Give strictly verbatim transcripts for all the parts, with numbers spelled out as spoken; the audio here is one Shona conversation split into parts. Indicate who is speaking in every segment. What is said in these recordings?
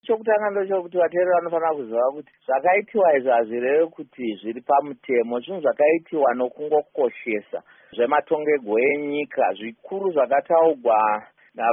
Speaker 1: chokutanga ndochokuti vateveri vanofanira kuziva kuti zvakaitiwa izvi hazvirevi kuti zviri pamutemo. Zvinhu zvakaitiwa nokungokoshesa zvematongerwo enyika zvikuru zvakataurwa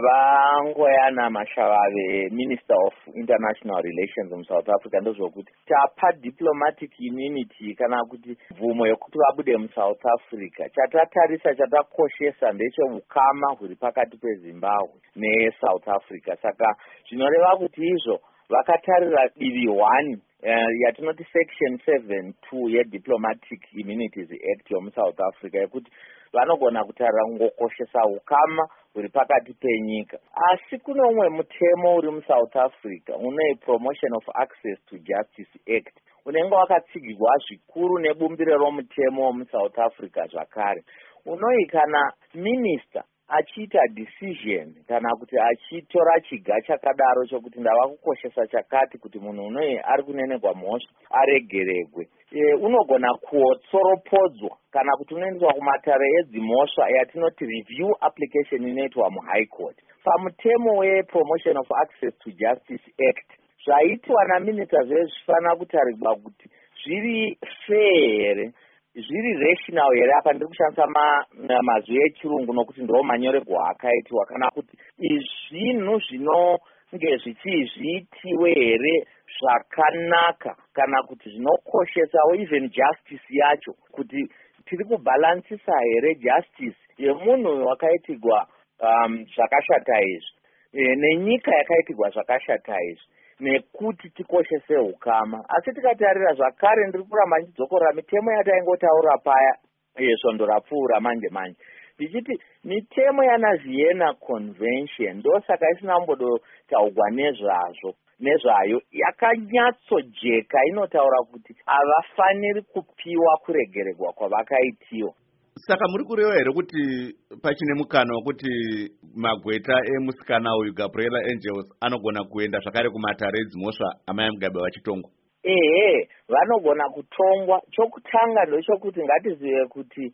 Speaker 1: navangoyana Mashavave, Minister of International Relations muSouth Africa, ndozvokuti tapa diplomatic immunity kana kuti mvumo yokuti vabude muSouth Africa. Chatatarisa chatakoshesa ndechehukama huri pakati peZimbabwe neSouth Africa. Saka zvinoreva kuti izvo vakatarira divi one uh, yatinoti section seven two yeDiplomatic Immunities Act yomuSouth Africa yekuti vanogona kutarira kungokoshesa hukama huri pakati penyika. Asi kuno umwe mutemo uri muSouth Africa une Promotion of Access to Justice Act unenge wakatsigirwa zvikuru nebumbiro romutemo womuSouth Africa zvakare. Unoi kana minister achiita decision kana kuti achitora chiga chakadaro chokuti ndava kukoshesa chakati kuti munhu unoi ari kunenegwa mhosva aregeregwe, e, unogona kutsoropodzwa kana kuti unoendeswa kumatare edzimhosva yatinoti review application inoitwa muHigh Court. Pamutemo wePromotion of Access to Justice Act zvaitwa naminister zvezvifanira kutarirwa kuti zviri fair, zviri rational here. Apa ndiri kushandisa mazwi echirungu nokuti ndo manyorerwo akaitwa, kana kuti izvinhu zvinonge zvichizviitiwe here zvakanaka kana kuti zvinokoshesawo even justice yacho, kuti tiri kubhalansisa here justice yemunhu wakaitigwa um, zvakashata izvi e, nenyika yakaitigwa zvakashata izvi, nekuti tikoshese hukama. Asi tikatarira zvakare, ndiri kuramba ndichidzokora mitemo yataingotaura paya yesvondo rapfuura manje manje ndichiti mitemo yana Vienna Convention ndosaka isina kumbodotaurwa nezvazvo nezvayo, yakanyatsojeka, inotaura kuti havafaniri kupiwa kuregererwa kwavakaitiwa.
Speaker 2: Saka muri kureva here kuti pachine mukana wekuti magweta emusikana uyu Gabriela Angels anogona kuenda zvakare kumatare edzimhosva amai Mugabe vachitongwa?
Speaker 1: Ehe, vanogona kutongwa. Chokutanga ndochokuti ngatizive kuti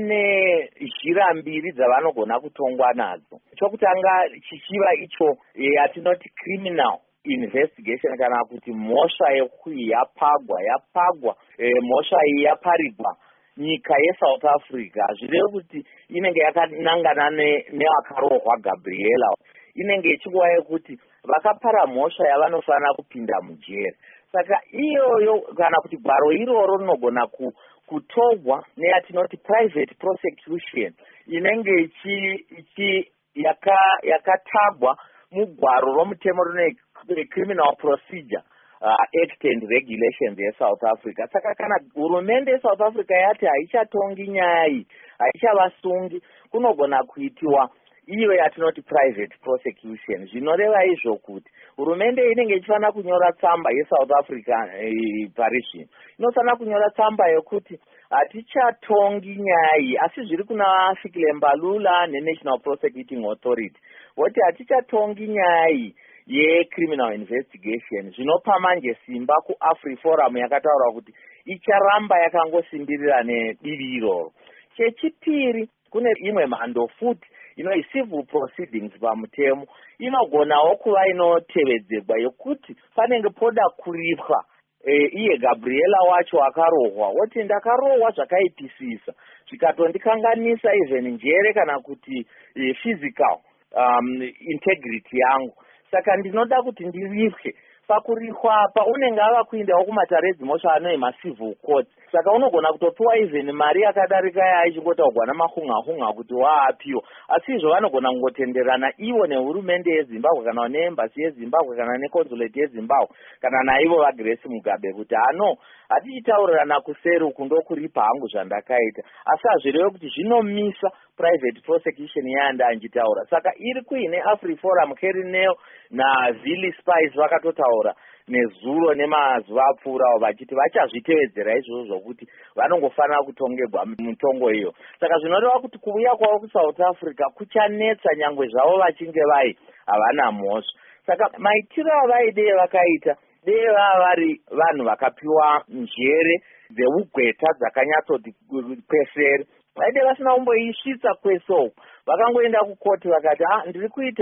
Speaker 1: pane zhira mbiri dzavanogona kutongwa nadzo. Chokutanga chichiva icho yatinoti criminal investigation kana kuti mhosva yekuyi yapagwa yapagwa e, mhosva iyi yaparigwa nyika yeSouth Africa. Zvirevo kuti inenge yakanangana nevakarohwa Gabriela, inenge ichikuva yekuti vakapara mhosva yavanofanira kupinda mujeri. Saka iyoyo kana kuti gwaro iroro rinogona ku, kutogwa neyatinoti private prosecution inenge ichi, ichi yaka, yakatagwa mugwaro romutemo rine criminal procedure Uh, Act and Regulations yeSouth Africa. Saka kana hurumende yeSouth Africa yati haichatongi nyaya iyi, haichavasungwi, kunogona kuitiwa iyo yatinoti private prosecution. Zvinoreva izvo kuti hurumende inenge ichifanira kunyora tsamba yeSouth Africa e, pari zvino inofanira kunyora tsamba yokuti hatichatongi nyaya iyi, asi zviri kuna Fikile Mbalula neNational Prosecuting Authority voti hatichatongi nyaya iyi yecriminal investigation. Zvinopa manje simba kuAfriforum yakataura kuti icharamba yakangosimbirira nedivi iroro. Chechipiri, kune imwe mhando futi inoi civil proceedings pamutemo, inogonawo kuva inotevedzerwa yokuti panenge poda kuripwa e, iye Gabriela wacho akarohwa, woti ndakarohwa zvakaipisisa zvikatondikanganisa even njere kana kuti e, physical um, integrity yangu. Saka ndinoda kuti ndiripwe. Pakuripwa apa unenge ava kuindawo kumatare edzimhosva anoi macivil court. Saka unogona kutopiwa even mari yakadarika yaichingotagwa namahunga-hunga kuti waapiwa. Asi izvo vanogona kungotenderana ivo nehurumende yeZimbabwe kana neembassy yeZimbabwe kana neconsulate yeZimbabwe kana naivo vaGrace Mugabe kuti ano hatichitaurirana kuseri uku ndokuripa hangu zvandakaita. Asi hazvireve kuti zvinomisa private prosecution yaandanjitaura. Saka iri kuine Afriforum Kerineo naVilly Spice vakatotaura nezuro nemazuva apfuurawo vachiti vachazvitevedzera izvozvo zvokuti vanongofanira kutongerwa mitongo iyo. Saka zvinoreva kuti kuuya kwavo kuSouth Africa kuchanetsa nyangwe zvavo vachinge vai havana mhosva. Saka maitiro avaidei vakaita dei vava vari vanhu vakapiwa njere dzeugweta dzakanyatsoti kwesere, vaide vasina kumboisvitsa kwese uku. Vakangoenda kukoti vakati ah, ndiri kuita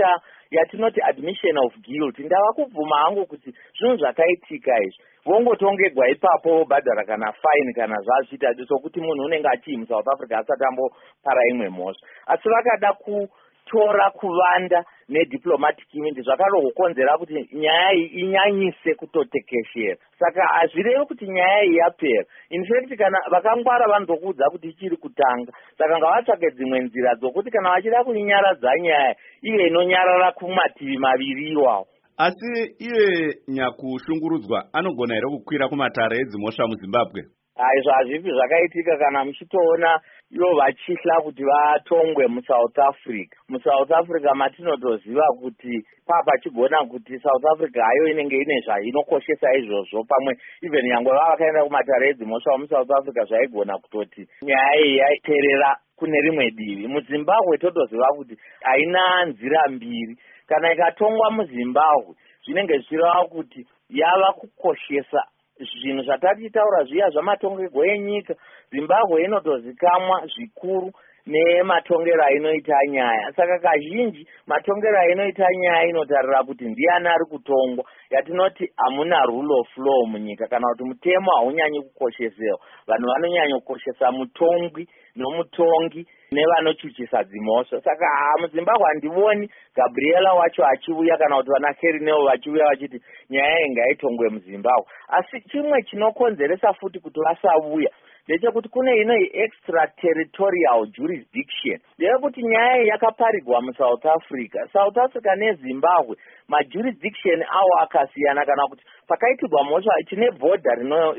Speaker 1: yatinoti admission of guilt. Ndava kubvuma hangu kuti zvinhu zvakaitika izvi vongotongegwa ipapo wobhadhara kana fine kana zvazvita sokuti munhu unenge achii muSouth Africa asati ambopara imwe mhosva, asi vakada kutora kuvanda nediplomatic immunity zvakanokonzera kuti nyaya iyi inyanyise kutotekeshera. Saka hazvirevi kuti nyaya iyi yapera. In fact kana vakangwara vanotokuudza kuti ichiri kutanga, saka ngavatsvake dzimwe nzira dzokuti kana vachida kuinyaradza nyaya iye inonyarara kumativi maviri iwawo.
Speaker 2: Asi iye Nyakushungurudzwa anogona here kukwira kumatare edzimhosva muZimbabwe?
Speaker 1: Izvo hazvipi zvakaitika kana muchitoona ivo vachihla kuti vatongwe muSouth Africa. MuSouth Africa matinotoziva kuti papachigona kuti South Africa hayo inenge ine zvainokoshesa izvozvo, pamwe even nyangwe vava vakaenda kumatare edzimhosva muSouth Africa zvaigona kutoti nyaya iyi yaiterera kune rimwe divi. MuZimbabwe totoziva kuti haina nzira mbiri. Kana ikatongwa muZimbabwe zvinenge zvichireva kuti yava kukoshesa zvinhu zvatatiitaura zviya zvamatongerwo enyika. Zimbabwe inotozikamwa zvikuru nematongero ainoita nyaya. Saka kazhinji matongero ainoita nyaya inotarira kuti ndiani ari kutongwa, yatinoti hamuna rule of law munyika, kana kuti mutemo haunyanyi kukoshesewa. Vanhu vanonyanya kukoshesa mutongwi nomutongi nevanochuchisa dzimhosva. Saka muZimbabwe handivoni Gabriela wacho achiuya kana kuti vana Kerineo vachiuya vachiti nyaya iyi ngaitongwe muZimbabwe. Asi chimwe chinokonzeresa futi kuti vasauya ndechekuti kune inoi extraterritorial jurisdiction, ndeyekuti nyaya iyi yakaparigwa muSouth Africa. South Africa neZimbabwe majurisdiction awo akasiyana, kana kuti pakaitirwa mhosva tine bhodha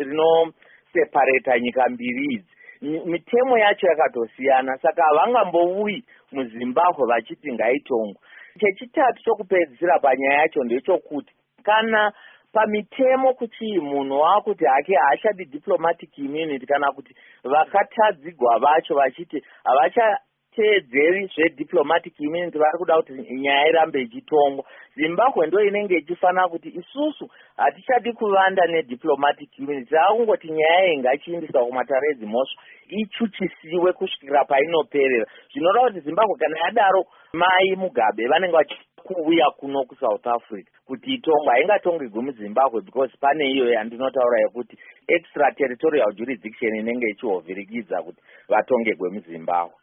Speaker 1: rinoseparata rino nyika mbiri idzi. Mitemo yacho yakatosiyana, saka havangambouyi muZimbabwe vachiti ngaitongwe. Chechitatu chokupedzisira panyaya yacho ndechokuti kana pamitemo kuti munhu wakuti hake haachadi diplomatic immunity, kana kuti vakatadzigwa vacho vachiti havachateedzeri zvediplomatic immunity vari kuda kuti nyaya irambe ichitongwa, Zimbabwe ndo inenge ichifanira kuti isusu hatichadi kuvanda nediplomatic immunity, takungoti nyaya iyi ngachiindiswa kumatare edzimhosva ichuchisiwe kusvikira painoperera. Zvinoreva kuti Zimbabwe kana yadaro Mai Mugabe vanenge vachikuuya kuno kuSouth Africa kuti itongwe, haingatongegwi muZimbabwe because pane iyo yandinotaura yekuti extraterritorial jurisdiction inenge ichihovhirikidza kuti vatongegwe muZimbabwe.